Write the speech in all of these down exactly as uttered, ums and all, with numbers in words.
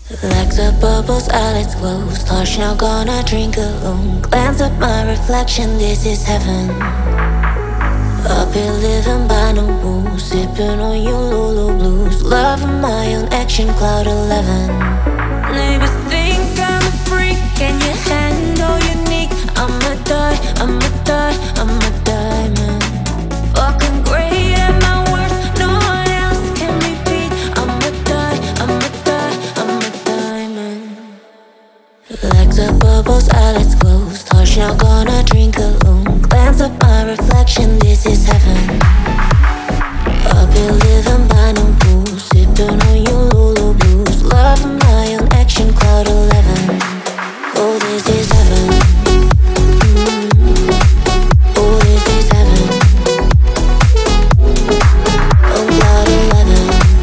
Like the bubbles, eyelids closed. Hush, now gonna drink alone. Glance at my reflection, this is heaven. Up here living by no rules, sipping on your Lulu blues. Loving my own action, cloud eleven. Neighbors think I'm a freak, can you handle unique? I'ma die, I'ma die, I'm a diamond. Fucking great at my worst, no one else can repeat. I'ma die, I'ma die, I'm a diamond. Like the bubbles, eyelids closed. Hush, now gonna drink alone. Glance at my reflection, this is heaven. I've been living by no rules, sipping on your Lulu blues. Loving my own action, cloud eleven. Oh, this is heaven. Mm. Oh, this is heaven. On cloud eleven.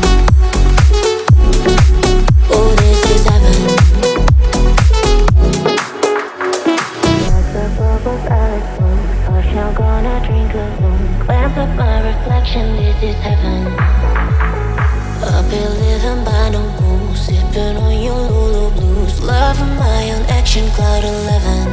Oh, this is heaven. Like the bubbles, eyes closed. Hush, now gonna drink alone. Glance at my reflection, this is heaven. I've been living by no rules, sipping on your Lulu blues. Loving my own action, cloud eleven.